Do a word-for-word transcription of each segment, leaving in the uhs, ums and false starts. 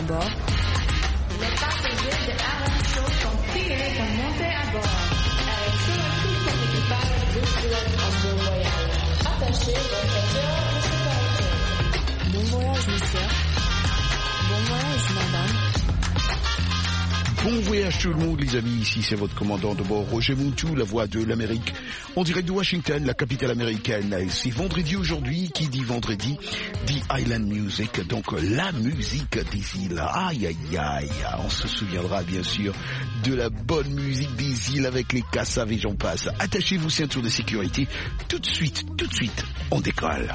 à bord. Les passagers de Aaron Show sont priés de monter à bord. Avec tout son équipage de pilotes en bon voyage. Attachez vos ceintures de sécurité. Bon voyage, monsieur. Bon voyage, madame. Bon voyage tout le monde les amis, ici c'est votre commandant de bord Roger Muntu, la voix de l'Amérique, en direct de Washington, la capitale américaine. C'est vendredi aujourd'hui, qui dit vendredi, dit Island Music, donc la musique des îles. Aïe aïe aïe, on se souviendra bien sûr de la bonne musique des îles avec les cassaves et j'en passe. Attachez vos ceintures de sécurité, tout de suite, tout de suite, on décolle.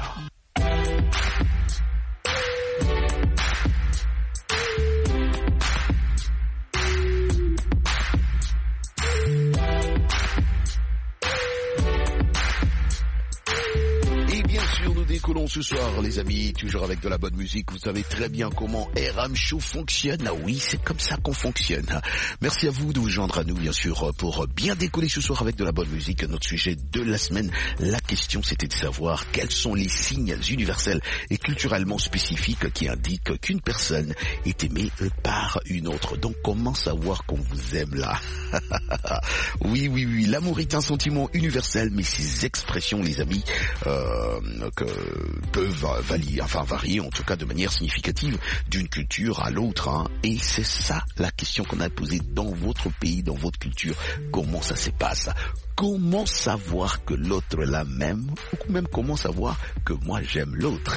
Décollons ce soir les amis, toujours avec de la bonne musique. Vous savez très bien comment R M Show fonctionne. Ah oui, c'est comme ça qu'on fonctionne. Merci à vous de vous joindre à nous bien sûr pour bien décoller ce soir avec de la bonne musique. Notre sujet de la semaine, la question c'était de savoir quels sont les signes universels et culturellement spécifiques qui indiquent qu'une personne est aimée par une autre. Donc comment savoir qu'on vous aime là? Oui, oui, oui, l'amour est un sentiment universel, mais ces expressions les amis euh, que peuvent varier, enfin varier en tout cas de manière significative d'une culture à l'autre, hein. Et c'est ça la question qu'on a posée dans votre pays, dans votre culture. Comment ça se passe? Comment savoir que l'autre la même, ou même comment savoir que moi j'aime l'autre?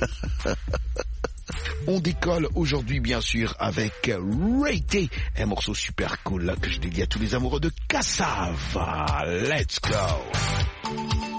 On décolle aujourd'hui bien sûr avec Ray-Tay, un morceau super cool là, que je dédie à tous les amoureux de cassave. Let's go.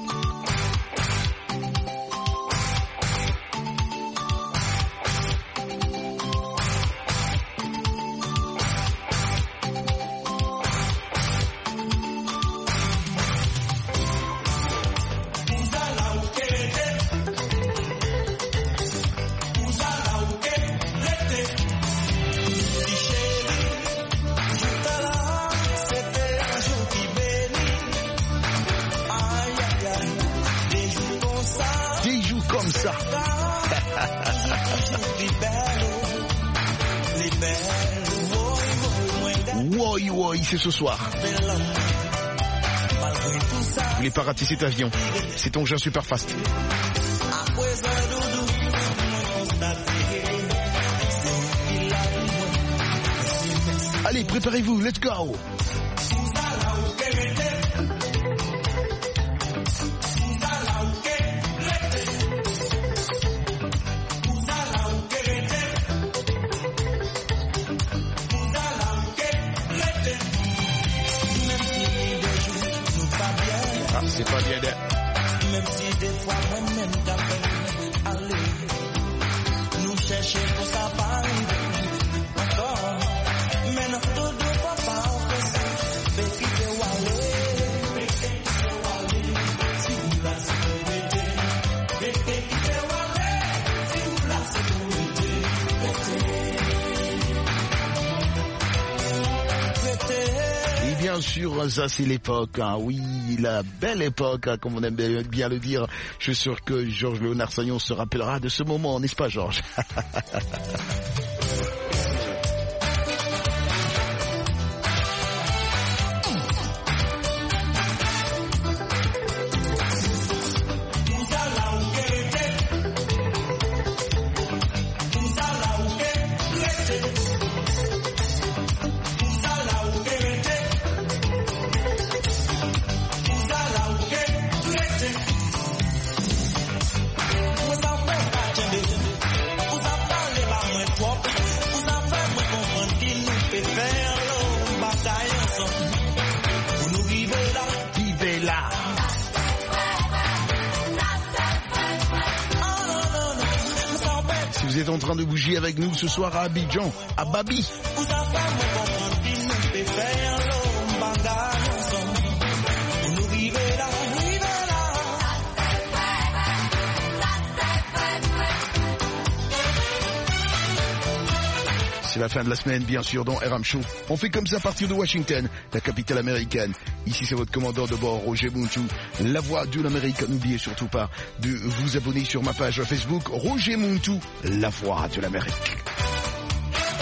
Woy woy, c'est ce soir. Vous voulez pas rater cet avion, c'est engin super fast. Allez, préparez-vous, let's go. C'est pas bien d'être. Même si des fois moi-même t'appelle, allez, nous chercher pour ça pas encore. Mais non, tout doit pas faire, fait quitter ou aller, fait quitter ou aller, si vous la sécurité, fait quitter ou aller, si vous la sécurité, fêtez. Et bien sûr, ça c'est l'époque, hein, oui. La belle époque, hein, comme on aime bien le dire. Je suis sûr que Georges Léonard Sagnon se rappellera de ce moment, n'est-ce pas Georges? Vous êtes en train de bouger avec nous ce soir à Abidjan, à Babi. C'est la fin de la semaine, bien sûr, dans R M Show. On fait comme ça à partir de Washington, la capitale américaine. Ici, c'est votre commandant de bord, Roger Muntu, la voix de l'Amérique. N'oubliez surtout pas de vous abonner sur ma page Facebook, Roger Muntu, la voix de l'Amérique.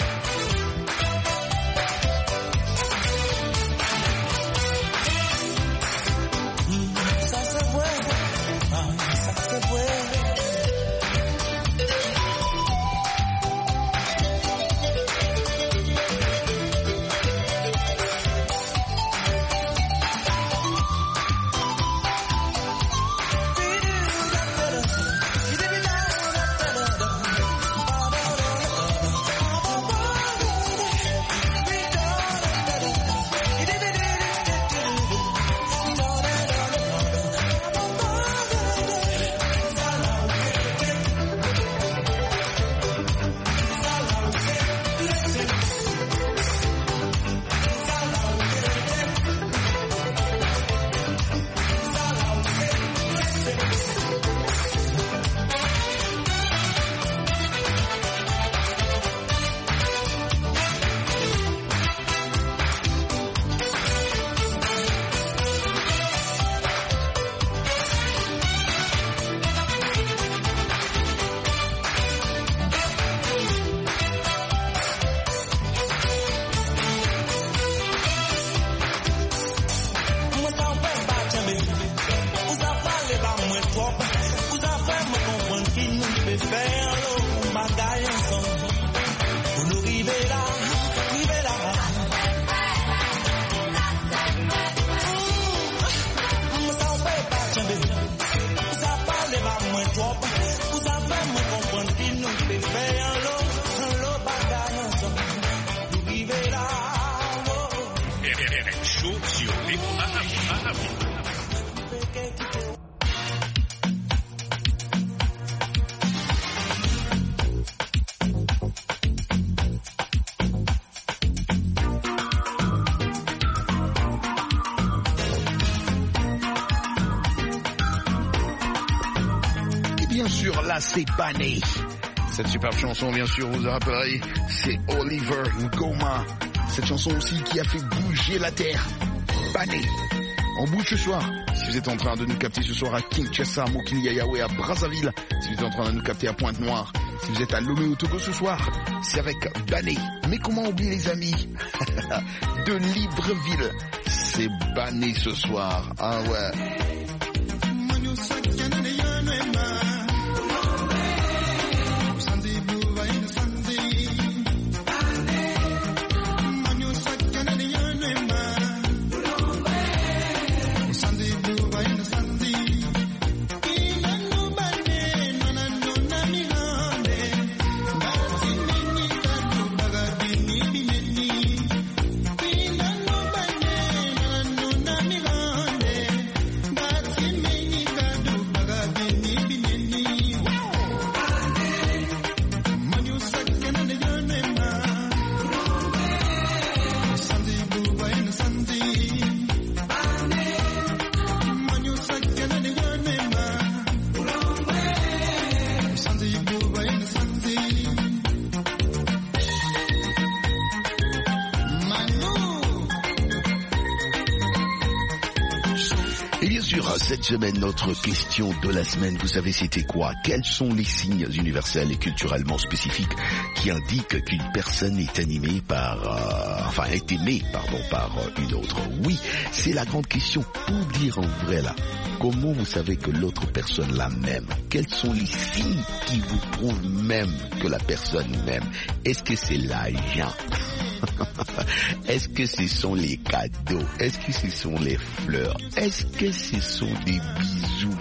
R M Show sur B O A A. Bien sûr, là c'est Banné. Cette superbe chanson, bien sûr, vous vous rappellerez, c'est Oliver Ngoma. Cette chanson aussi qui a fait bouger la terre. Banné. On bouge ce soir. Si vous êtes en train de nous capter ce soir à Kinshasa, Mokili-Yaoundé, à Brazzaville, si vous êtes en train de nous capter à Pointe-Noire, si vous êtes à Lomé au Togo ce soir, c'est avec Banné. Mais comment oublier les amis de Libreville? C'est Banné ce soir. Ah ouais. Cette semaine, notre question de la semaine, vous savez c'était quoi? Quels sont les signes universels et culturellement spécifiques qui indiquent qu'une personne est animée par, euh, enfin est aimée, pardon, par une autre? Oui, c'est la grande question. Pour dire en vrai là, comment vous savez que l'autre personne la même? Quels sont les signes qui vous prouvent même que la personne m'aime? Est-ce que c'est l'argent? Est-ce que ce sont les cadeaux? Est-ce que ce sont les fleurs? Est-ce que ce sont des bisous?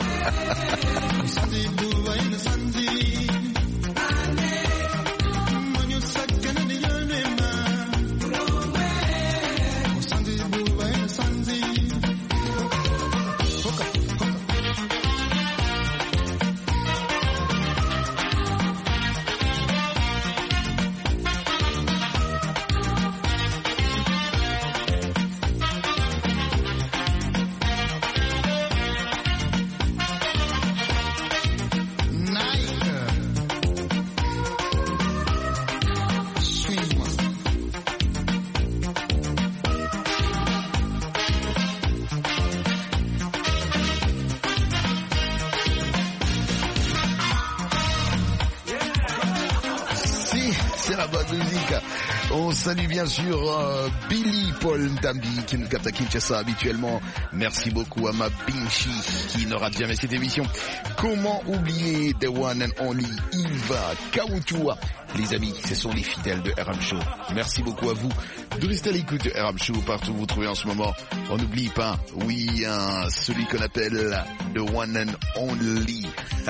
On salue bien sûr euh, Billy Paul Ndambi qui nous capte à Kinshasa habituellement. Merci beaucoup à ma Binchi qui ne rate jamais cette émission. Comment oublier The One and Only Yves Kaoutoua? Les amis, ce sont les fidèles de R M Show. Merci beaucoup à vous de rester à l'écoute de R M Show partout où vous vous trouvez en ce moment. On n'oublie pas, oui, hein, celui qu'on appelle The One and Only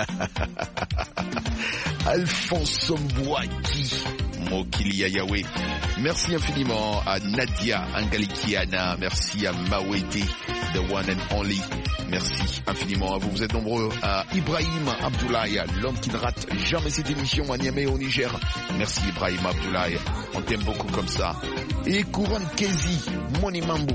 Alphonse Mbouaki. Mokili-Yaoundé. Merci infiniment à Nadia Angalikiana. Merci à Mawete, The One and Only. Merci infiniment à vous. Vous êtes nombreux. À Ibrahim Abdoulaye, l'homme qui ne rate jamais cette émission à Niamey au Niger. Merci Ibrahim Abdoulaye. On t'aime beaucoup comme ça. Et Kouran Kezi, Moni Mambo.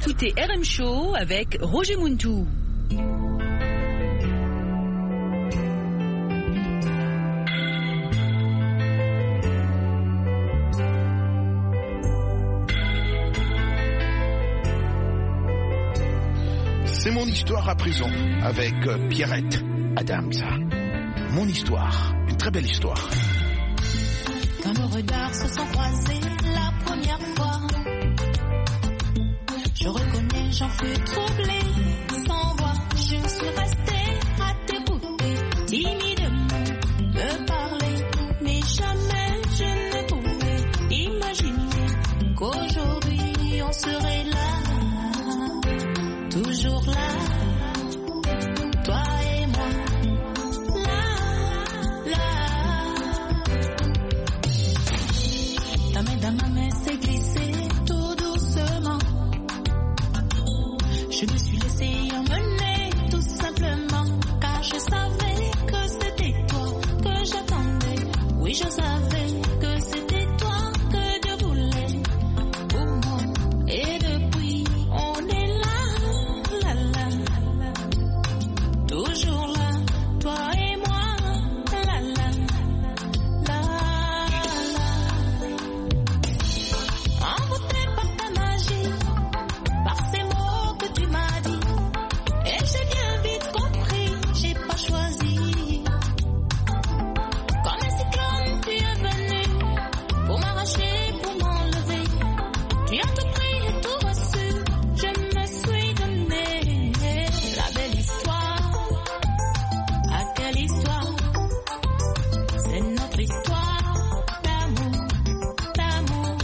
écoutez R M Show avec Roger Muntou. C'est mon histoire à présent avec Pierrette Adams. Mon histoire, une très belle histoire. Quand nos regards se sont croisés la première fois, je reconnais, j'en fus troublée. Sans voix, je suis restée à t'écouter, timidement me parler. Mais jamais je ne pouvais imaginer qu'aujourd'hui on serait là, toujours là. Je me suis laissé emmener tout simplement, car je savais que c'était toi que j'attendais. Oui, je savais que c'était toi que Dieu voulait pour moi. Et depuis, on est là, là, là, là, toujours là, toi et moi, là, là, là, là. Envoûté par ta magie, par ces mots que tu m'as dit, et j'ai bien vite compris, j'ai pas choisi. Comme un cyclone, tu es venu pour m'arracher, pour m'enlever. Tu as tout pris et tout reçu, je me suis donné. La belle histoire, ah quelle histoire, c'est notre histoire d'amour, d'amour.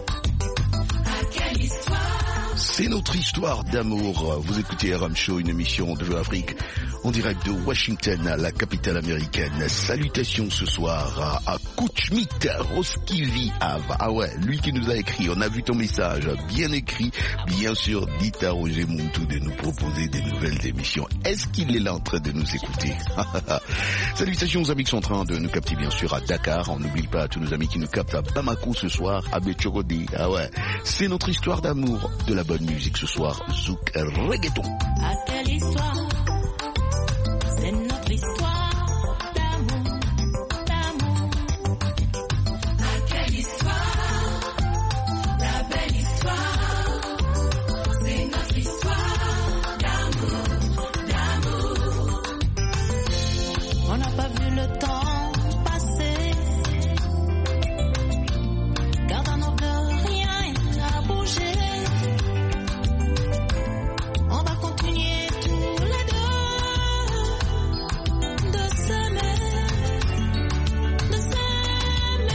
Ah quelle histoire. C'est notre histoire d'amour. Vous écoutez R M Show, une émission de l'Afrique en direct de Washington, la capitale américaine. Salutations ce soir à, à Kouchmit Roskivi Ava. Ah ouais, lui qui nous a écrit. On a vu ton message, bien écrit. Bien sûr, dites à Roger Muntou de nous proposer des nouvelles émissions. Est-ce qu'il est là en train de nous écouter? Salutations aux amis qui sont en train de nous capter, bien sûr, à Dakar. On n'oublie pas tous nos amis qui nous captent à Bamako ce soir, à Betchorodi. Ah ouais, c'est notre histoire d'amour, de la bonne musique ce soir. Zouk Reggaeton. Ah quelle histoire, c'est notre histoire d'amour, d'amour. Ah quelle histoire, la belle histoire, c'est notre histoire d'amour, d'amour. On n'a pas vu le temps passer, car dans nos cœurs rien n'a bougé. On va continuer tous les deux de s'aimer, de s'aimer.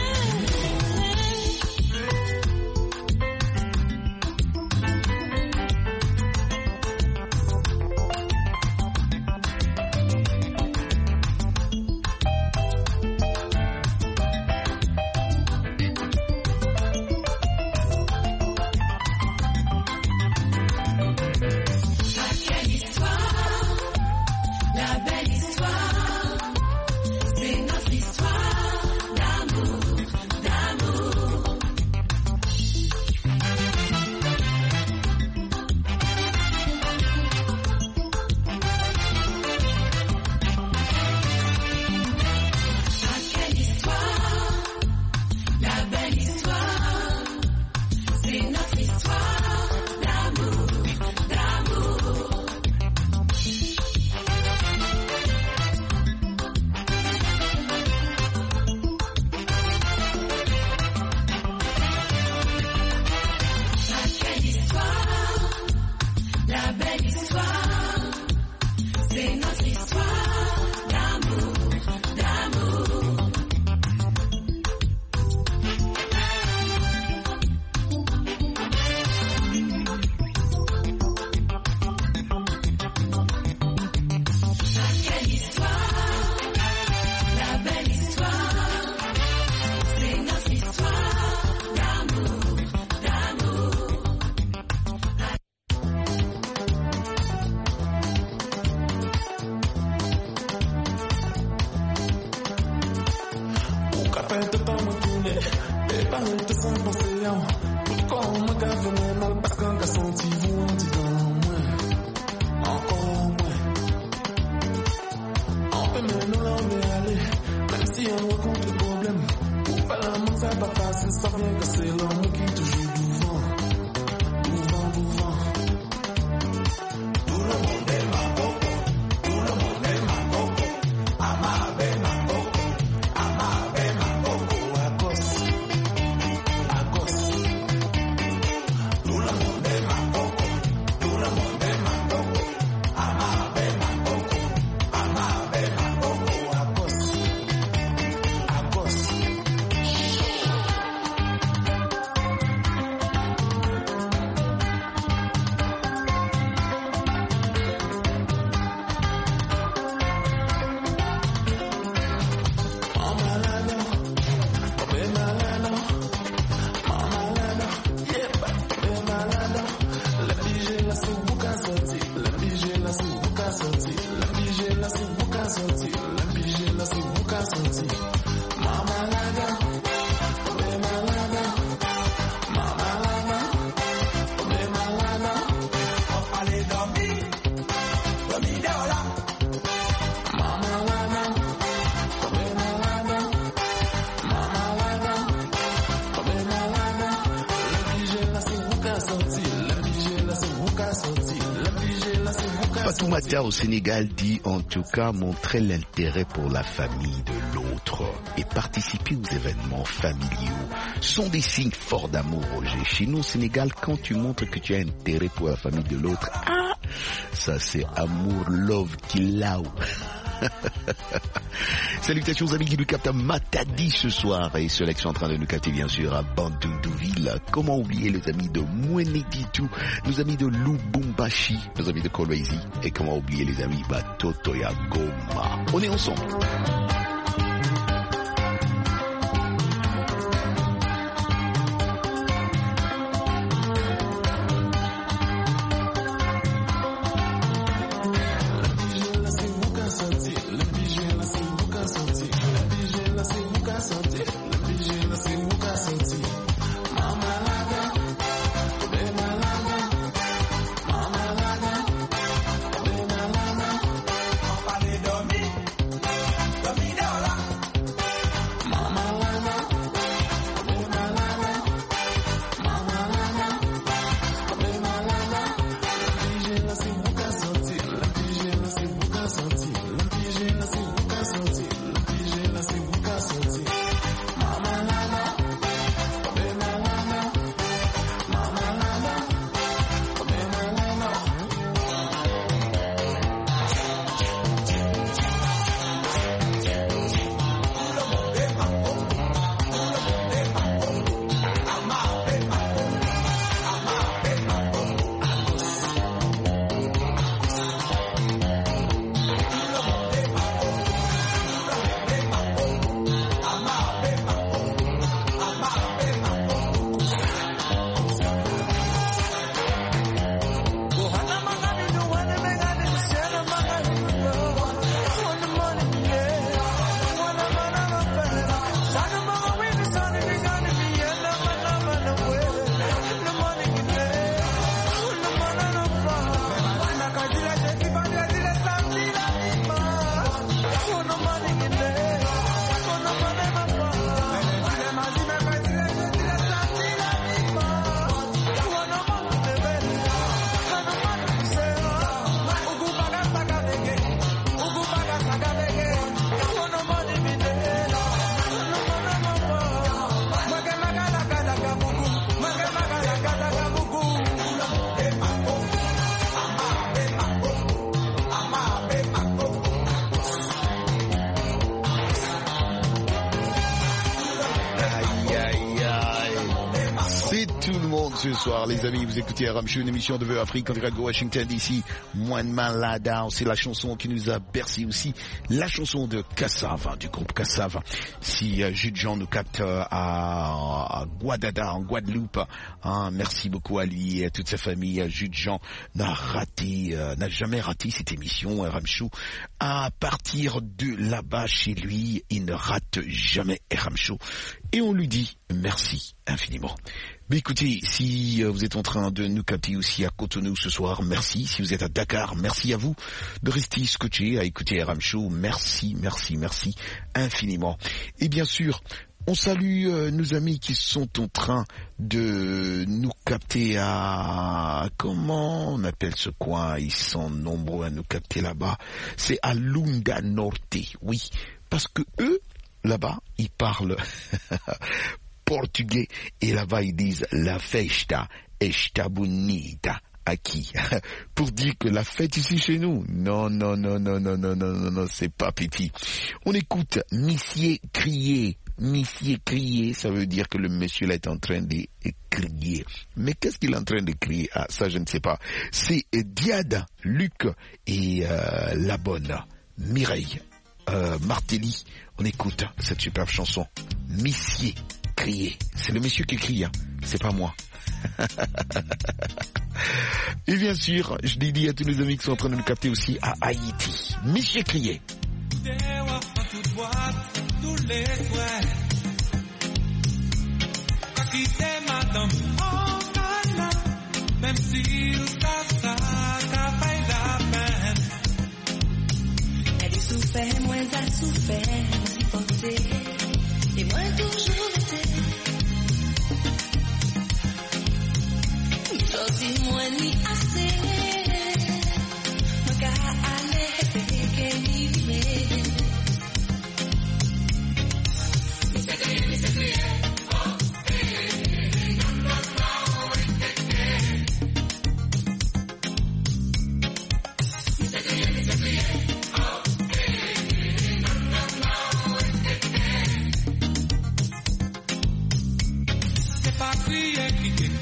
Ah quelle histoire, la belle histoire, c'est notre histoire d'amour, d'amour. Ah quelle histoire, la belle histoire, c'est notre histoire d'amour, d'amour. Ah quelle histoire, la belle histoire, c'est notre histoire d'amour, d'amour. Ah quelle histoire, la belle histoire, c'est notre histoire d'amour, d'amour. Pourquoi on me gave mon mal parce qu'un gars sentez-vous en disant moins, encore moins. On peut maintenant l'emmener aller, même si on rencontre le problème. Pour faire l'amour, c'est pas facile, ça vient que c'est l'homme qui est toujours devant, devant, devant. Tout le monde est ma coco, tout le monde est ma coco. Amabe ma coco, amabe ma coco. Agos, agos. Tout le monde est ma coco, tout le monde est ma coco. Amabe ma coco, amabe ma coco. Agos, agos. Fatoumata au Sénégal dit en tout cas montrer l'intérêt pour la famille de l'autre et participer aux événements familiaux sont des signes forts d'amour, Roger. Chez nous au Sénégal, quand tu montres que tu as intérêt pour la famille de l'autre, ah, ça c'est amour, love, killau. Salutations aux amis qui nous captent à Matadi ce soir et ceux qui sont en train de nous capter bien sûr à Bandundouville. Comment oublier les amis de Mweneditu, nos amis de Lubumbashi, nos amis de Kolwezi et comment oublier les amis Batotoya Goma. On est ensemble. Ce soir, les amis, vous écoutez Ramchou, une émission de Vœux Afrique en direct de Washington D C. Moins de Malada, c'est la chanson qui nous a bercé aussi, la chanson de Cassava, du groupe Cassava. Si euh, Jules Jean nous capte euh, à, à Guadada, en Guadeloupe, hein, merci beaucoup à lui et à toute sa famille. Jules Jean n'a raté, euh, n'a jamais raté cette émission, Ramchou. À partir de là-bas, chez lui, il ne rate jamais Ramchou. et on lui dit merci infiniment. Mais écoutez, si vous êtes en train de nous capter aussi à Cotonou ce soir, merci. Si vous êtes à Dakar, merci à vous de rester scotché à écouter R M Show. Merci, merci, merci infiniment. Et bien sûr, on salue euh, nos amis qui sont en train de nous capter à... Comment on appelle ce coin? Ils sont nombreux à nous capter là-bas. C'est à Lunga Norte, oui. Parce que eux, là-bas, ils parlent... portugais, et là-bas ils disent la festa está bonita aqui, pour dire que la fête ici chez nous, non, non, non, non, non, non, non, non, non, c'est pas pipi. On écoute Missier crier, Missier crier, ça veut dire que le monsieur là est en train de crier. Mais qu'est-ce qu'il est en train de crier? Ah, ça je ne sais pas. C'est Diada, Luc et euh, la bonne Mireille euh, Martelly. On écoute cette superbe chanson, Missier crier. C'est le monsieur qui crie, hein. C'est pas moi. Et bien sûr, je dédie à tous les amis qui sont en train de nous capter aussi à Haïti. Monsieur crier. Même si ça fait la peine. Elle est souffert, moi elle a souffert, supporté. Et moi toujours été. Aujourd'hui moi ni assez. Mon gars allait faire qu'elle vivait. Mais c'est crié, mais c'est crié. Oh, eh, non, non, non, mais c'est crié, mais c'est crié. Oh, eh, non, non, non, c'est pas crier qui t'est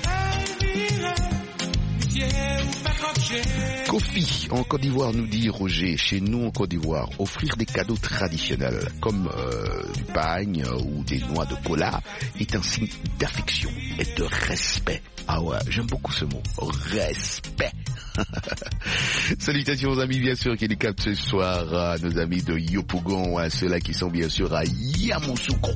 Kofi, en Côte d'Ivoire, nous dit Roger, chez nous en Côte d'Ivoire, offrir des cadeaux traditionnels comme euh, du pagne ou des noix de cola est un signe d'affection et de respect. Ah ouais, j'aime beaucoup ce mot, respect. Salutations aux amis bien sûr qui nous captent ce soir, à nos amis de Yopougon, à ceux-là qui sont bien sûr à Yamoussoukro.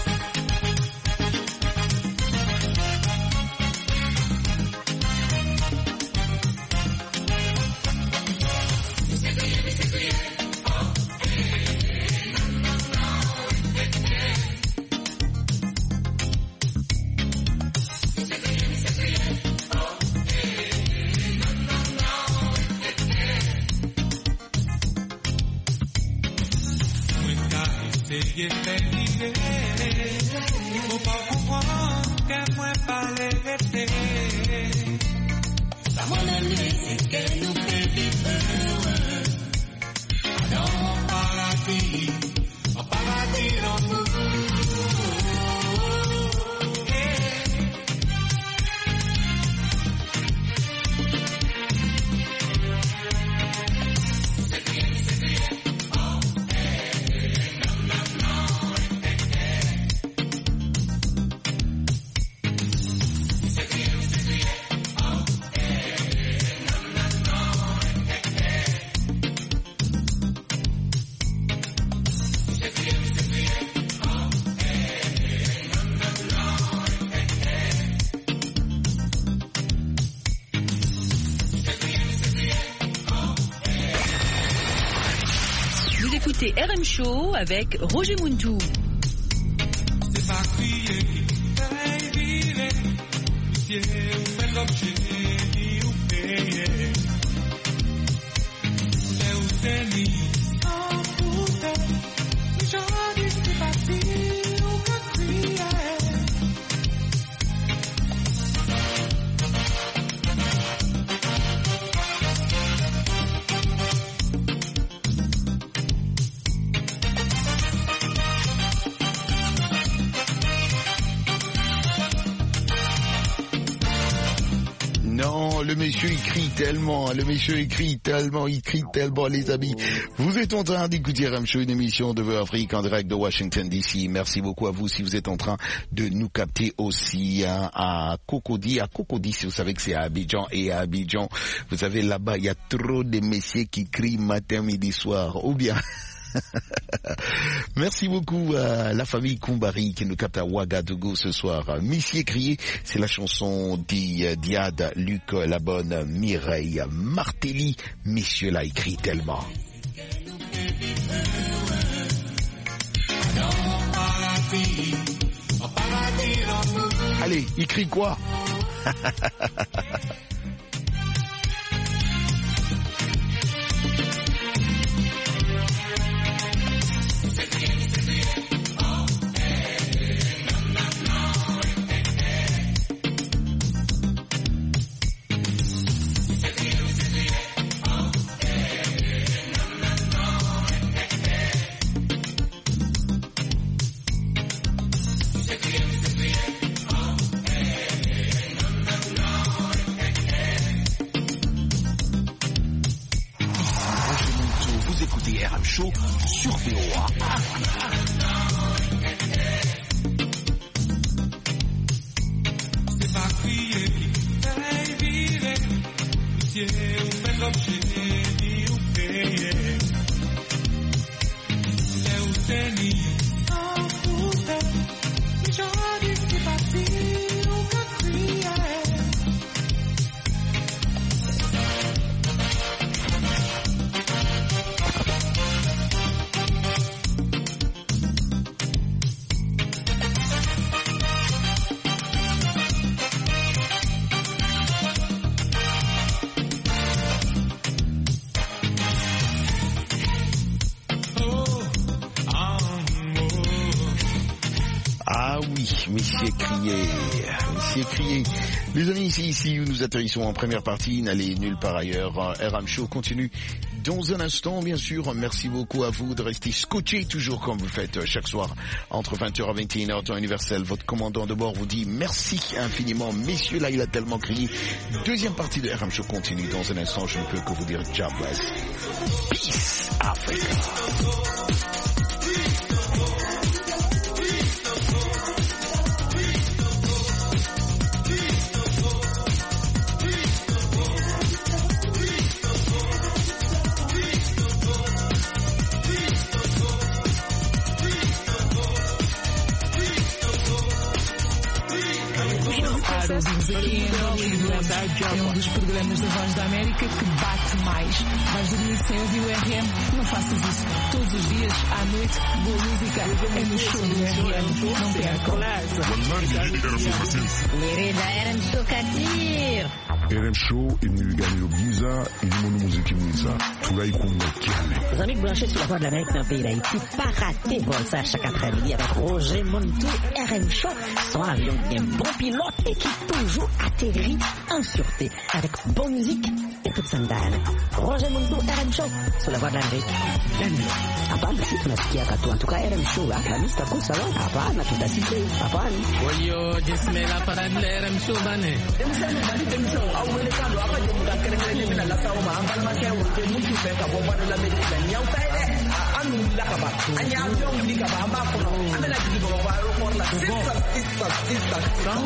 R M Show avec Roger Muntou. C'est pas crier qui fait vivre, pitié ou fait l'objet ni ou payer. C'est où c'est mis en foute, j'en dis c'est parti ou qu'à crier. Le monsieur il crie tellement, le monsieur il crie tellement, il crie tellement les amis. Vous êtes en train d'écouter R M Show, une émission de Voix Afrique en direct de Washington D C. Merci beaucoup à vous si vous êtes en train de nous capter aussi hein, à Cocody. À Cocody, si vous savez que c'est à Abidjan et à Abidjan, vous savez là-bas il y a trop de messieurs qui crient matin, midi, soir. Ou bien... Merci beaucoup à la famille Koumbari qui nous capte à Ouagadougou ce soir. Missier crié, c'est la chanson d'Iad, Luc Labonne, Mireille Martelly. Messieurs l'a écrit tellement. Allez, il crie quoi? Show sur V O A. C'est pas crier qui fait virer, si vous faites l'objet qui vous paye. C'est où c'est ni en foutre, j'en dis c'est parti, ou qu'à crier. Monsieur crié, monsieur crié. Les amis, c'est ici où nous atterrissons en première partie. N'allez nulle part ailleurs. R M Show continue dans un instant, bien sûr. Merci beaucoup à vous de rester scotchés, toujours comme vous faites chaque soir, entre vingt heures et vingt et une heures, temps universel. Votre commandant de bord vous dit merci infiniment. Messieurs, là, il a tellement crié. Deuxième partie de R M Show continue dans un instant. Je ne peux que vous dire God bless. Peace, Africa. É um dos programas da Voz da América que bate mais. Vais dormir sem ouvir o R M? Não faças isso. Todos os dias, à noite, boa música é no show do R M. Não percam. Querida R M Show Kadir. R M Show ili gagner Giza, ili mon musique Giza. Tulai Kongo Kiane. Les amis branchés sur la Voix de l'Amérique dans le pays d'Haïti, pas rater bon ça chaque après-midi avec Roger Montou, R M Show, son avion qui est un bon pilote et qui toujours atterrit en sûreté avec bonne musique et toute sandale. Roger Montou, R M Show, sur la Voix de l'Amérique. Hapana, si tunasikia katu, en tout cas R M Show, Alhamisi takusa wa, hapana, tutasike, hapana. Oyo, jismela para R M Show bane. Emusani bali temisho, awele kando, apa jemuda kere-kere jemina la sauma, ambal make wote mutu feka, bombado la medicina, nyau taile, anu lakaba, anya avion likaba, amba kono, amela jiki boba, aeroport la, sisa, sisa, sisa,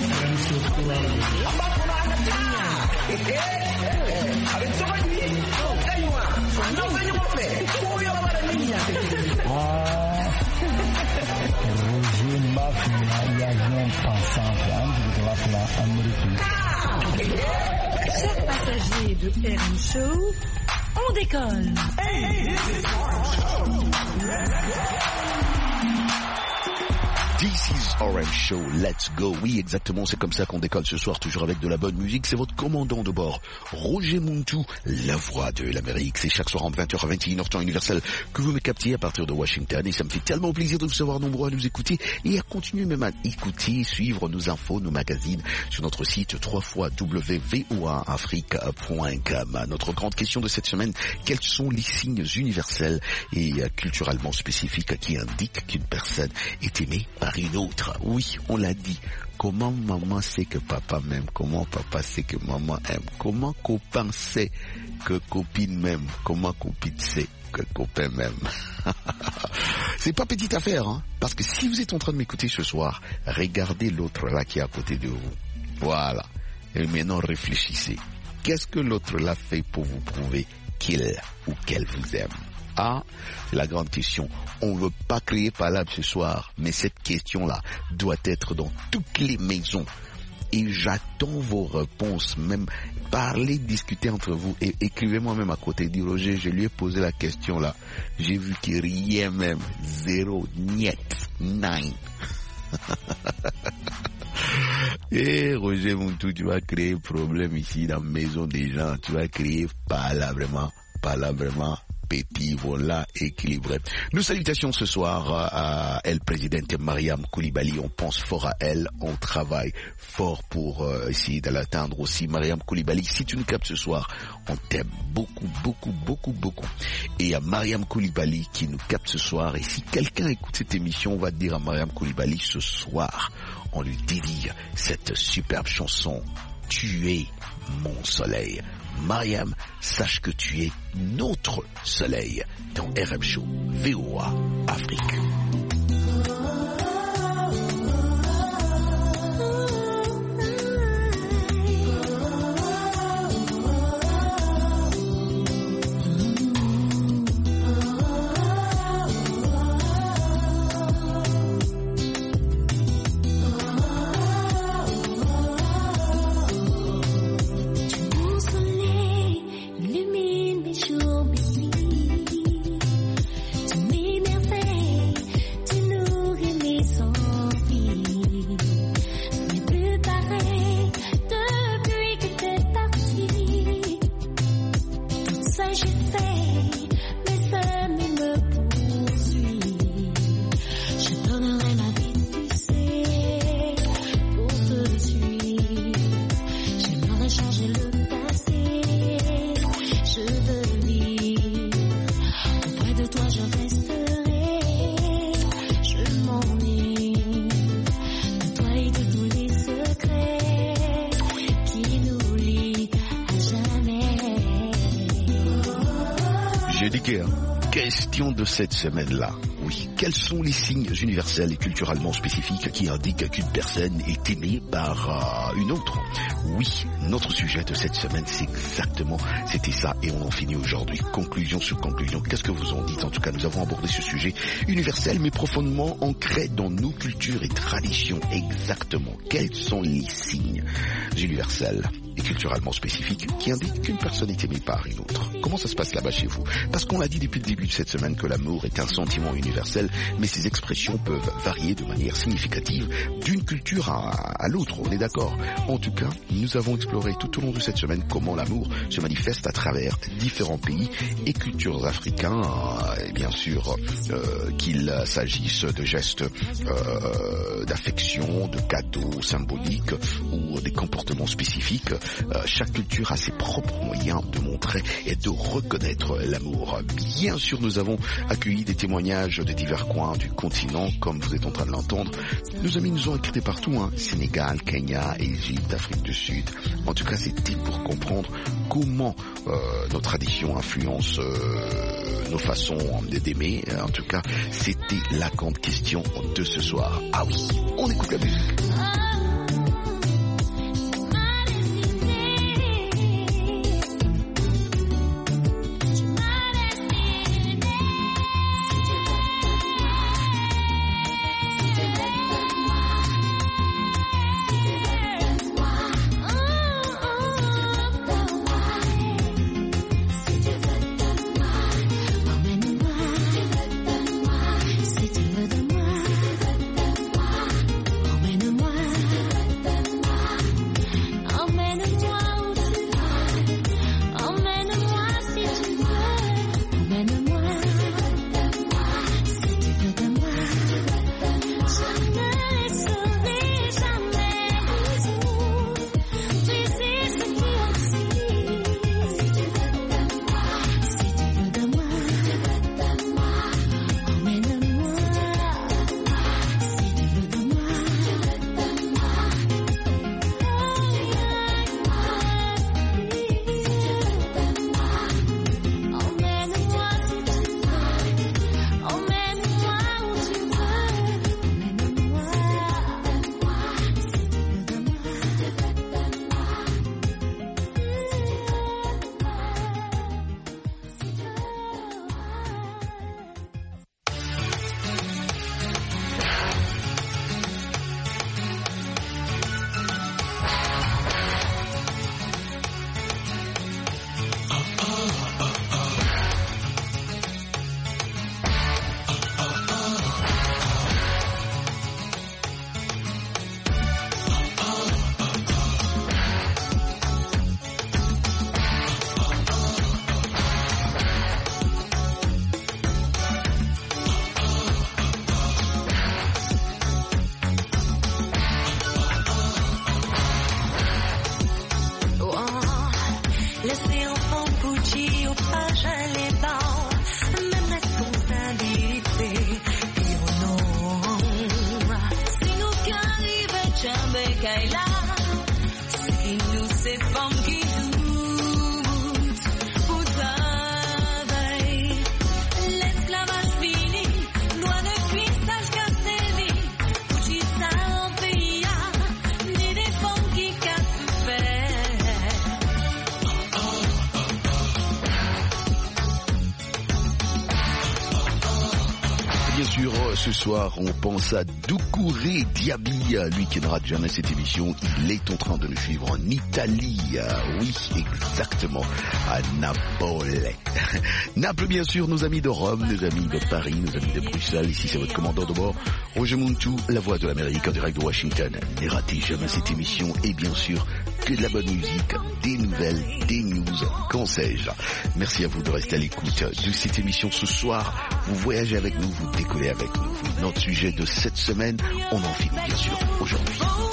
amba kono anakanya, eh, eh, avec ça va lui, kaywa, non venyo mofe, kuyo wala ninya. Ah, Roger Mafia, il y a un pensant, de la Amérique. Chers passagers de R M Show, on décolle. This is R M Show, let's go. Oui, exactement, c'est comme ça qu'on décolle ce soir, toujours avec de la bonne musique. C'est votre commandant de bord, Roger Montou, la voix de l'Amérique. C'est chaque soir en vingt heures à vingt et une heures, temps universel, que vous me captez à partir de Washington. Et ça me fait tellement plaisir de vous savoir nombreux à nous écouter et à continuer même à écouter, suivre nos infos, nos magazines sur notre site w w w point v o a afrique point com. Notre grande question de cette semaine, quels sont les signes universels et culturellement spécifiques qui indiquent qu'une personne est aimée par une autre? Oui, on l'a dit. Comment maman sait que papa m'aime? Comment papa sait que maman aime? Comment copain sait que copine m'aime? Comment copine sait que copain m'aime? C'est pas petite affaire, hein? Parce que si vous êtes en train de m'écouter ce soir, regardez l'autre là qui est à côté de vous. Voilà. Et maintenant réfléchissez. Qu'est-ce que l'autre là fait pour vous prouver qu'il ou qu'elle vous aime? Ah, c'est la grande question. On ne veut pas créer palabre ce soir, mais cette question-là doit être dans toutes les maisons. Et j'attends vos réponses, même parlez, discutez entre vous et écrivez-moi même à côté. Dis Roger, je lui ai posé la question là. J'ai vu qu'il riait même. Zéro, niet, nine. Et Roger Muntu, tu vas créer problème ici dans la maison des gens. Tu vas créer palabrement, palabrement. Petit, voilà, équilibré. Nos salutations ce soir à elle, présidente Mariam Koulibaly. On pense fort à elle, on travaille fort pour euh, essayer de l'atteindre aussi. Mariam Koulibaly, si tu nous captes ce soir, on t'aime beaucoup, beaucoup, beaucoup, beaucoup. Et à Mariam Koulibaly qui nous capte ce soir, et si quelqu'un écoute cette émission, on va dire à Mariam Koulibaly ce soir, on lui dédie cette superbe chanson, Tu es mon soleil. Mariam, sache que tu es notre soleil dans R M Show V O A Afrique. Question de cette semaine-là. Oui, quels sont les signes universels et culturellement spécifiques qui indiquent qu'une personne est aimée par euh, une autre? Oui, notre sujet de cette semaine, c'est exactement, c'était ça, et on en finit aujourd'hui. Conclusion sur conclusion. Qu'est-ce que vous en dites? En tout cas, nous avons abordé ce sujet universel, mais profondément ancré dans nos cultures et traditions. Exactement. Quels sont les signes universels et culturellement spécifiques qui indiquent qu'une personne est aimée par une autre? Comment ça se passe là-bas chez vous? Parce qu'on l'a dit depuis le début de cette semaine que l'amour est un sentiment universel, mais ces expressions peuvent varier de manière significative d'une culture à, à l'autre, on est d'accord. En tout cas, nous avons exploré tout au long de cette semaine comment l'amour se manifeste à travers différents pays et cultures africains, et bien sûr euh, qu'il s'agisse de gestes euh, d'affection, de cadeaux symboliques ou des comportements spécifiques. Euh, chaque culture a ses propres moyens de montrer et de reconnaître l'amour. Bien sûr, nous avons accueilli des témoignages de divers coins du continent, comme vous êtes en train de l'entendre. Nos amis nous ont écoutés partout, hein. Sénégal, Kenya, Égypte, Afrique du Sud. En tout cas, c'était pour comprendre comment euh, nos traditions influencent euh, nos façons d'aimer. En tout cas, c'était la grande question de ce soir. Ah oui, on écoute la musique. Si tu veux de moi, emmène-moi. Kaila. C'est nous ces femmes qui doutent pour travail. L'esclavage fini, loin de cuissage cassé. Pour qui ça en pays, ni des femmes qui cassent faire. Bien sûr, ce soir, on pense à Doucouré Diaby, lui qui ne rate jamais cette émission. Il est en train de nous suivre en Italie. Oui, exactement, à Naples. Naples, bien sûr, nos amis de Rome, nos amis de Paris, nos amis de Bruxelles. Ici, c'est votre commandant de bord, Roger Muntu, la voix de l'Amérique en direct de Washington. Ne ratez jamais cette émission et bien sûr, que de la bonne musique, des nouvelles, des news, qu'en sais-je. Merci à vous de rester à l'écoute de cette émission ce soir. Vous voyagez avec nous, vous décollez avec nous. Notre sujet de cette semaine, on en finit bien sûr aujourd'hui.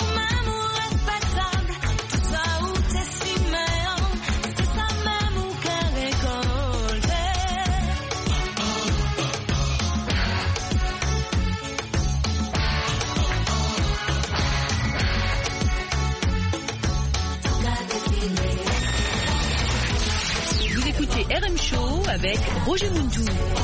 Vous écoutez R M Show avec Roger Muntu.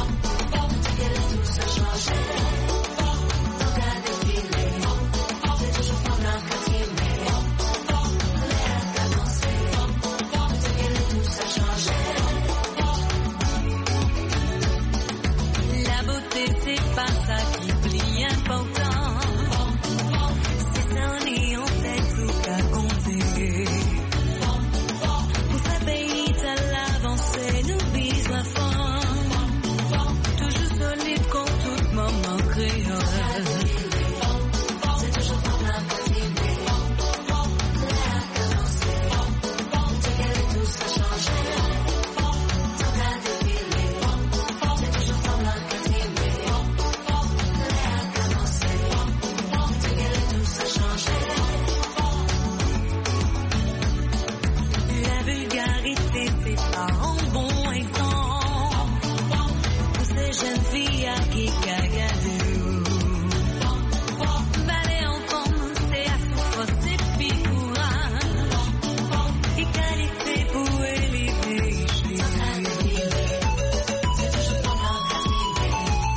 La beauté, c'est pas ça qui plie important. C'est un et en tête tout à compter. Pour sa pays à l'avancée, nous vise la fin. Toujours solide contre tout moment créole. C'est toujours pas la fatiguée. C'est qu'elle est tout ça changé. La vulgarité, c'est pas un bon exemple. Pour ces jeunes filles à qui cagadou. Balai enfant, c'est à souffre, c'est figurant. Et qualité pour élever les filles. C'est toujours pas la qualité.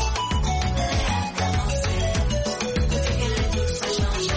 C'est qu'elle est tout ça changé.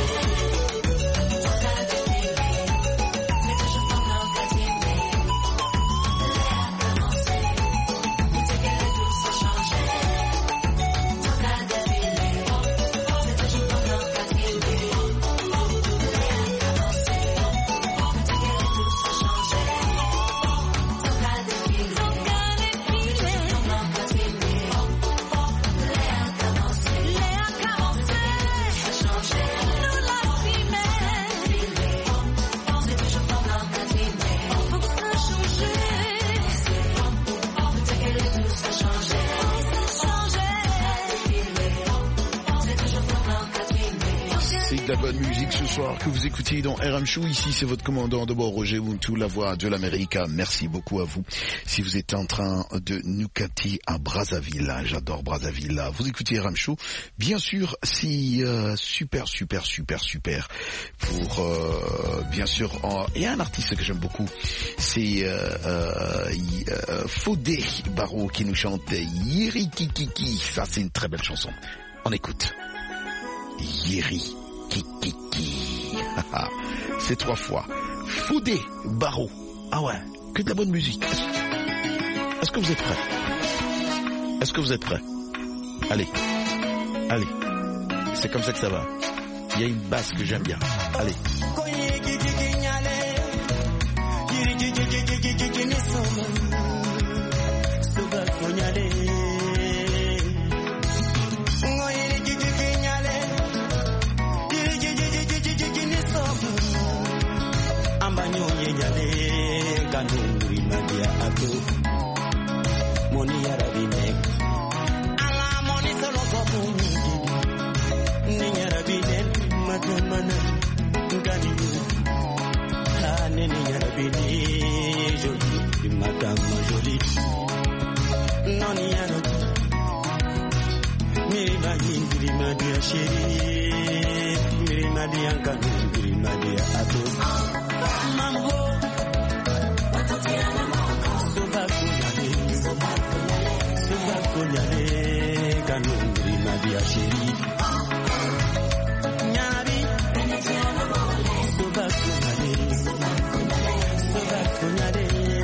De la bonne musique ce soir que vous écoutez dans R M Show. Ici, c'est votre commandant de bord, Roger Muntu, la voix de l'Amérique. Merci beaucoup à vous. Si vous êtes en train de nous capter à Brazzaville, j'adore Brazzaville, vous écoutez R M Show. Bien sûr, c'est euh, super, super, super, super. Pour, euh, bien sûr, il y a un artiste que j'aime beaucoup. C'est euh, euh, euh, Fodé Barreau qui nous chante Yeri Kikiki. Ça, c'est une très belle chanson. On écoute. Yeri Kikiki. C'est trois fois. Fodé Barreau. Ah ouais, que de la bonne musique. Est-ce que vous êtes prêts? Est-ce que vous êtes prêts? Allez, allez. C'est comme ça que ça va. Il y a une basse que j'aime bien. Allez. madia atos mambo soba kunyale soba kunyale kanungri madia sheri nyari soba kunyale soba kunyale.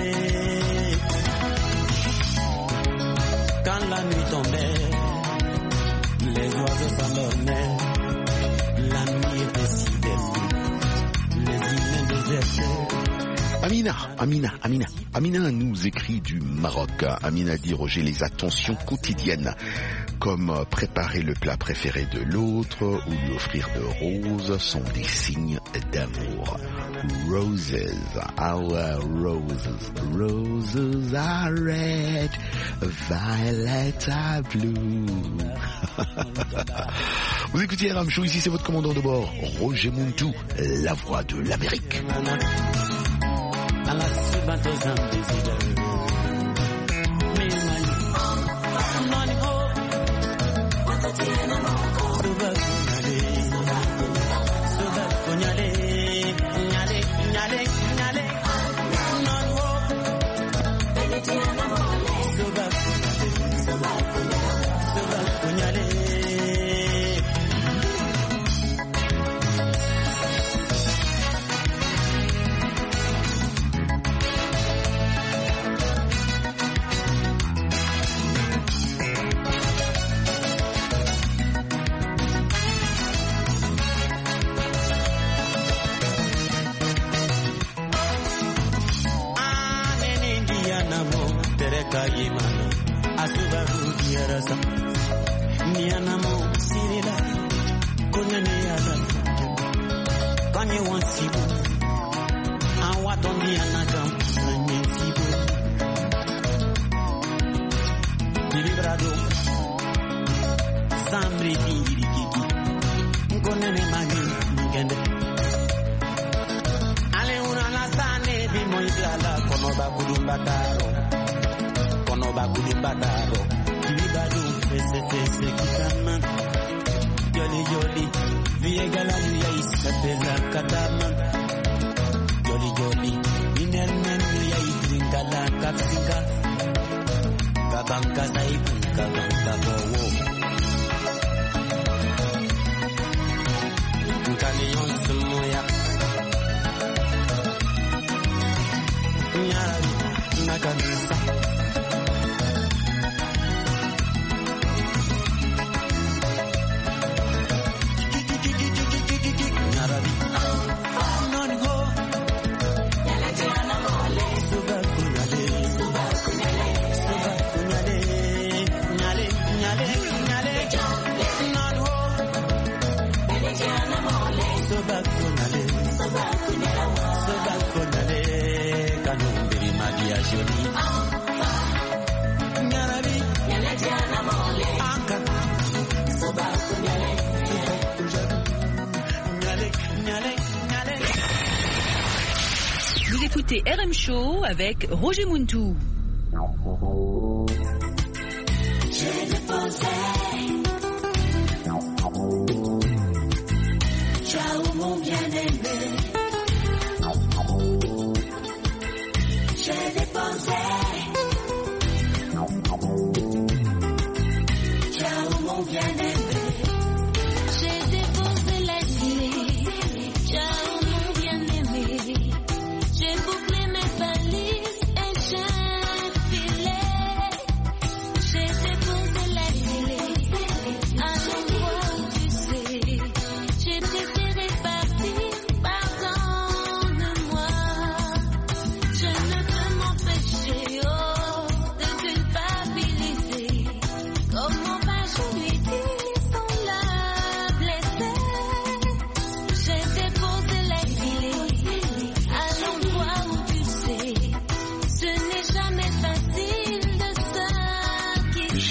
Quand la nuit tombait, les oiseaux s'endormaient, la nuit était si belle, les humains désertaient. Amina, Amina, Amina, Amina nous écrit du Maroc. Amina dit Roger, les attentions quotidiennes, comme préparer le plat préféré de l'autre ou lui offrir de roses, sont des signes d'amour. Roses, our roses, roses are red, violets are blue. Vous écoutez R M Show, ici c'est votre commandant de bord, Roger Muntu, la voix de l'Amérique. Kayimano asubaru diarasa nianamo sirila kunyane yala kanye wansibu awatondi anagam nanyesibu dilibrado samri ingirikiki nkonene magi ngende ale una la sane bi moidala kono bakudumbataro bakuli badaro libado fese fese kitama joli joli viegala ya isabella katama joli joli inermen ya idringala kapsinga kabanka saibu kabanka bowo nkani yonsumoya nyari nakanisa Vous écoutez R M Show avec Roger Muntu. J'ai déposé ciao mon bien-aimé. J'ai déposé ciao mon bien-aimé. J'ai déposé la clé, ciao mon bien-aimé. J'ai bouclé mes valises et j'ai filé. J'ai déposé la clé,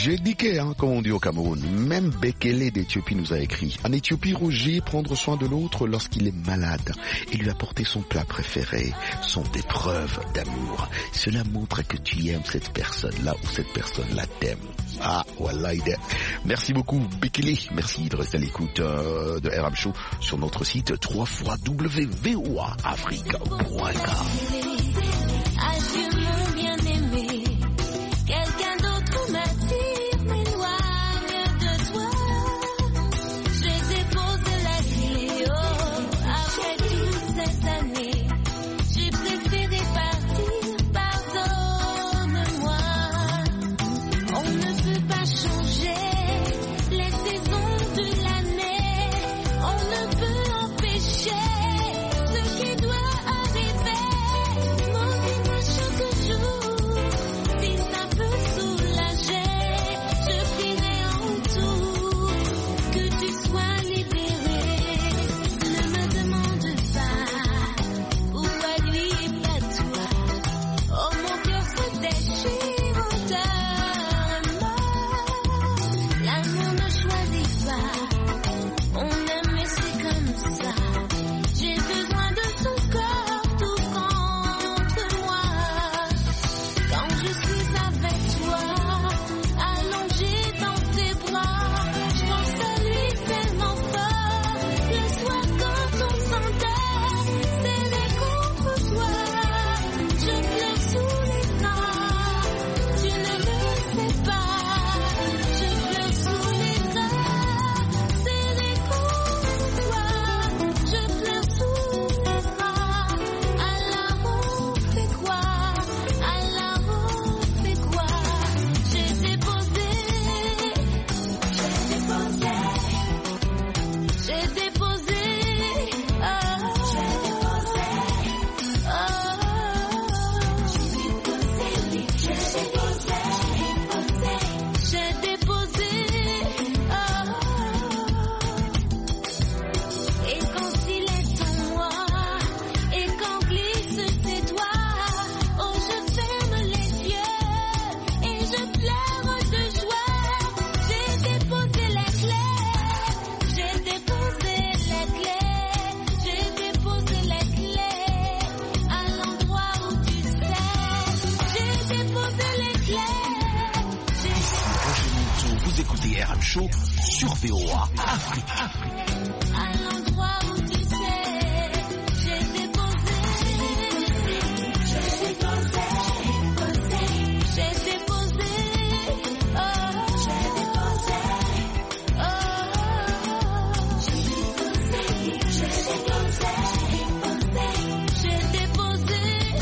J'ai niqué, hein, comme on dit au Cameroun. Même Bekele d'Éthiopie nous a écrit. En Éthiopie, Roger, prendre soin de l'autre lorsqu'il est malade et lui apporter son plat préféré sont des preuves d'amour. Cela montre que tu aimes cette personne-là ou cette personne-là t'aime. Ah, voilà, idée. Merci beaucoup, Bekele. Merci de rester à l'écoute euh, de R M Show sur notre site w w w point v o a africa point com. Adieu mon bien-aimé, quelqu'un d'autre m'attire, m'éloigne de toi. J'ai déposé la clé, oh, après toutes ces années, j'ai préféré partir, pardonne-moi. On ne peut pas changer les saisons de l'année, on ne peut empêcher ce qui doit arriver. Chaque jour, si ça peut soulager, je prierai en tout que tu sois libéré. Ne me demande pas pourquoi lui et pas toi. Oh, mon cœur se déchire entièrement. L'amour ne choisit pas, on aime et c'est comme ça. J'ai besoin de son corps tout contre moi. Quand je suis avec toi, allongée dans tes bras, je pense à lui tellement fort. Le soir quand on s'endort, serré contre toi, je pleure sous les draps. Tu ne le sais pas, je pleure sous les draps, serré contre toi, je pleure sous les draps. Alors on fait quoi? Alors on fait quoi? J'ai déposé, j'ai déposé, j'ai déposé, oh, j'ai déposé, oh, j'ai déposé, j'ai déposé, oh. Et quand il est en moi, et quand glissent ses doigts, oh je ferme les yeux et je pleure de joie. J'ai déposé les clés, j'ai déposé les clés, j'ai déposé les clés à l'endroit où tu sais. J'ai déposé les clés. Roger Montou, vous écoutez R M Show sur V O A Africa. À l'endroit où tu sais, j'ai déposé, j'ai déposé, j'ai déposé, oh, j'ai déposé, oh, j'ai déposé, j'ai déposé, j'ai déposé,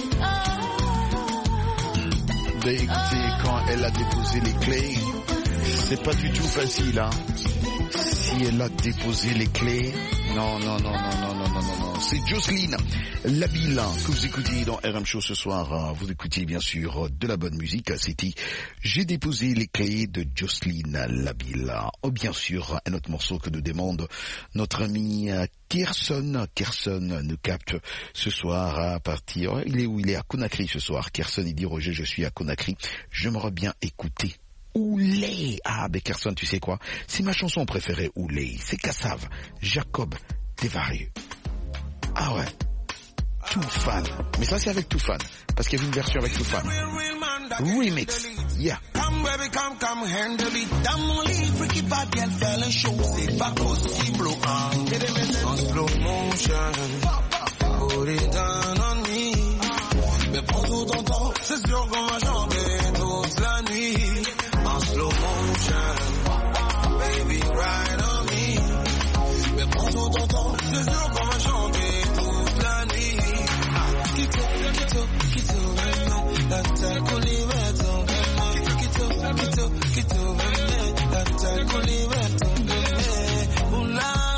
oh. Ben, écoutez, quand elle a déposé les clés, c'est pas du tout facile, hein. Si elle a déposé les clés, non, non, non, non, non, non, non, non, non. C'est Jocelyne Labille que vous écoutez dans R M Show ce soir. Vous écoutez bien sûr de la bonne musique. C'était J'ai déposé les clés de Jocelyne Labille. Oh, bien sûr, un autre morceau que nous demande notre ami Kerson. Kerson nous capte ce soir à partir... Il est où? Il est à Conakry ce soir. Kerson, il dit Roger, je suis à Conakry. J'aimerais bien écouter Oulé. Ah, ben Kerson, tu sais quoi? C'est ma chanson préférée, Oulé. C'est Kassav, Jacob Desvarieux. Ah ouais. Toufan. Mais ça, c'est avec Toufan. Parce qu'il y avait une version avec Toufan. Remix. Yeah. Come baby, come, come, handle it. Dans mon lit, freaky bad girl, fais le show. C'est pas possible, hein. En slow motion. Put it down on me. Mais prends tout ton temps. C'est sûr qu'on va chanter toute la nuit. En slow motion. Baby, ride on me. Mais prends tout ton temps. C'est sûr qu'on va chanter toute la nuit. Quitte, quitte, quitte, vraiment. La tête qu'on y met ton vraiment. Quitte, quitte, quitte, vraiment. La tête qu'on y met ton vraiment. Oula.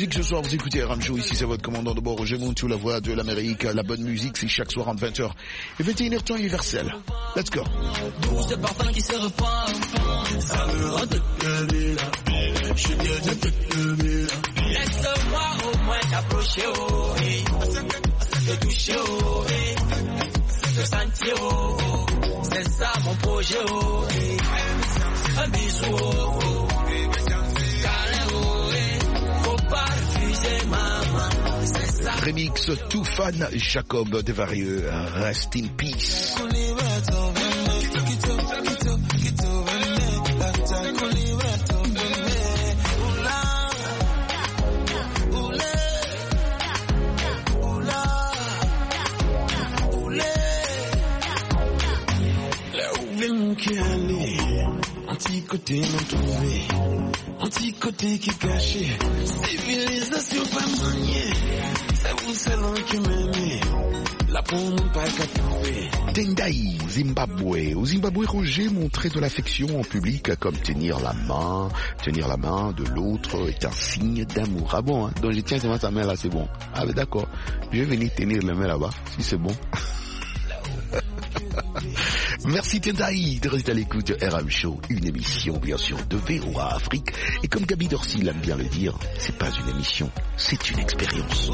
musique ce soir, vous écoutez R M Show, ici c'est votre commandant de bord, Roger Montou, la voix de l'Amérique. La bonne musique, c'est chaque soir entre vingt heures et vingt et une heures temps universel. Let's go. Douce parfum qui se repart, ça me rend de je suis bien de laisse-moi au moins t'approcher, oh, te toucher, oh, te sentir, oh, c'est ça mon projet, oh, un bisou, oh, carré, oh, faut pas refuser, maman, c'est ça. Remix tout fan Jacob Desvarieux, rest in peace. Anti-côté non trouvé, anti-côté qui caché, civilisation pas maniée, c'est vous seul qui m'aimez, la pomme pas capturée. Tendai, Zimbabwe. Au Zimbabwe, Roger montrait de l'affection en public comme tenir la main, tenir la main de l'autre est un signe d'amour. Ah bon, hein? Donc je tiens sa main là, c'est bon. Ah d'accord, je vais venir tenir la main là-bas, si c'est bon. Merci Tendai de rester à l'écoute de R M Show, une émission bien sûr de V O A Afrique. Et comme Gabi Dorcy l'aime bien le dire, c'est pas une émission, c'est une expérience.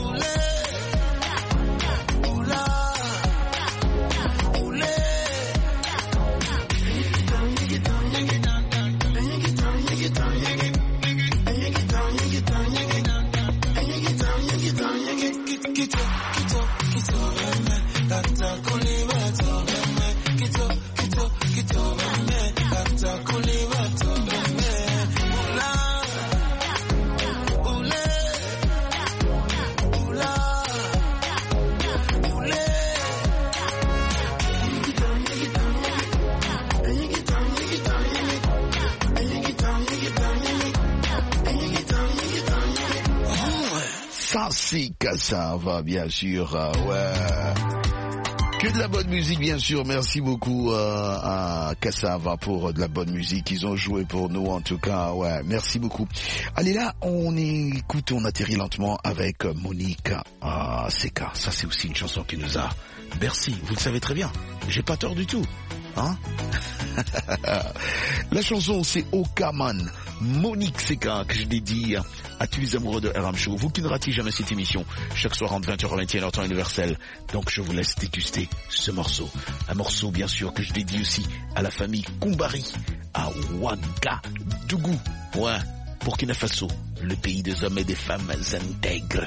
Ça c'est Cassava, bien sûr, euh, ouais. Que de la bonne musique, bien sûr. Merci beaucoup euh, à Cassava pour de la bonne musique. Ils ont joué pour nous, en tout cas, ouais. Merci beaucoup. Allez là, on écoute, on atterrit lentement avec Monique ah, Seka. Ça c'est aussi une chanson qui nous a bercé. Vous le savez très bien. J'ai pas tort du tout, hein. La chanson c'est Okaman, Monique Seka, que je dédie à tous les amoureux de R M Show. Vous qui ne ratez jamais cette émission, chaque soir entre vingt heures et vingt et une heures temps universel. Donc je vous laisse déguster ce morceau. Un morceau bien sûr que je dédie aussi à la famille Kumbari, à Ouagadougou. Ouais, Burkina Faso, le pays des hommes et des femmes intègres.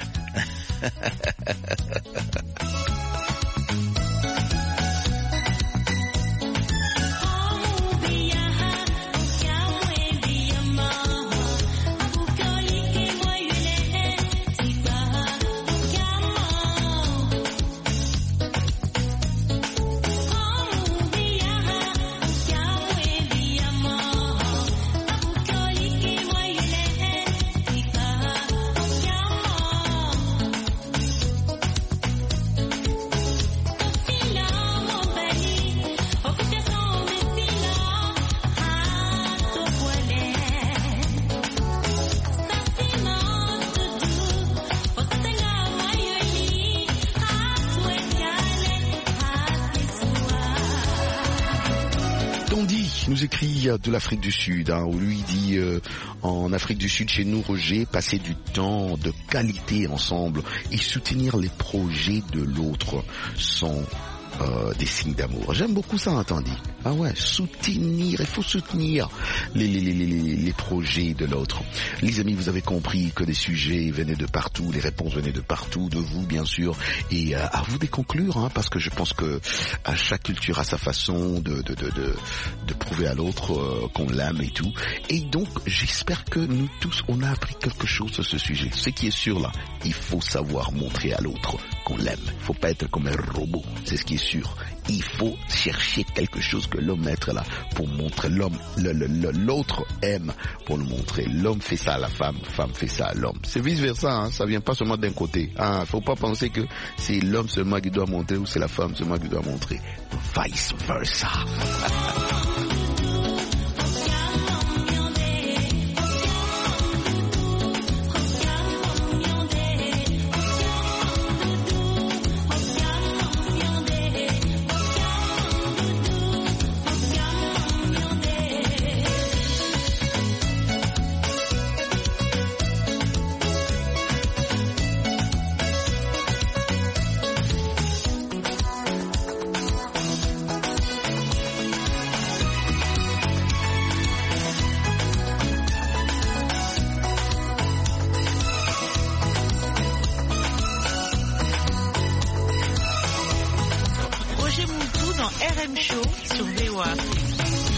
Nous écrit de l'Afrique du Sud, hein, où lui dit euh, en Afrique du Sud, chez nous, Roger, passer du temps de qualité ensemble et soutenir les projets de l'autre sont euh, des signes d'amour. J'aime beaucoup ça, entendu. Ah ouais, soutenir, il faut soutenir les, les, les, les, les projets de l'autre. Les amis, vous avez compris que des sujets venaient de partout, les réponses venaient de partout, de vous bien sûr, et euh, à vous de conclure, hein, parce que je pense que à chaque culture a sa façon de, de, de, de, de prouver à l'autre euh, qu'on l'aime et tout. Et donc, j'espère que nous tous, on a appris quelque chose sur ce sujet. Ce qui est sûr là, il faut savoir montrer à l'autre qu'on l'aime. Il faut pas être comme un robot, c'est ce qui est sûr. Il faut chercher quelque chose que l'homme être là pour montrer l'homme, le, le, le, l'autre aime pour le montrer. L'homme fait ça à la femme, femme fait ça à l'homme. C'est vice versa, hein, ça vient pas seulement d'un côté. Hein, faut pas penser que c'est l'homme seulement qui doit montrer ou c'est la femme seulement qui doit montrer. Vice versa. dans R M Show sur V O A Afrique.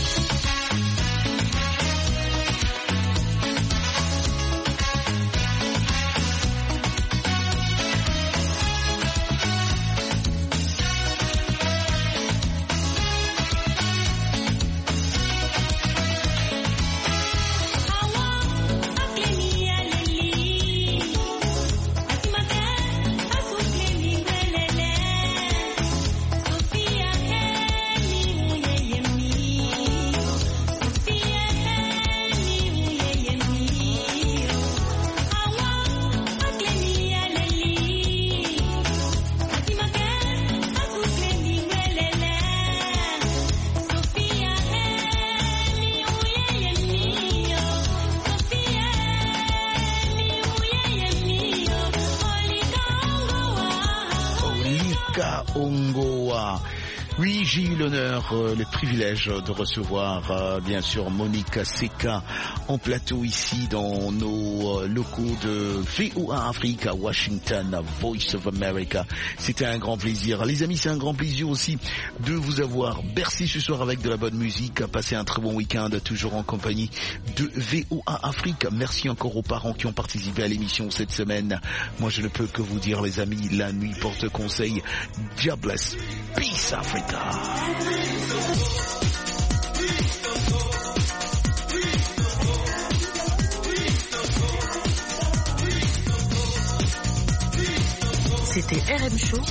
Ongoa. Oui, j'ai eu l'honneur, euh, le privilège de recevoir euh, bien sûr Monica Seka en plateau ici dans nos euh, locaux de V O A Afrique à Washington, Voice of America. C'était un grand plaisir. Les amis, c'est un grand plaisir aussi de vous avoir bercé ce soir avec de la bonne musique. Passez un très bon week-end, toujours en compagnie de V O A Afrique. Merci encore aux parents qui ont participé à l'émission cette semaine. Moi, je ne peux que vous dire, les amis, la nuit porte conseil. God bless. Peace, Africa. C'était R M Show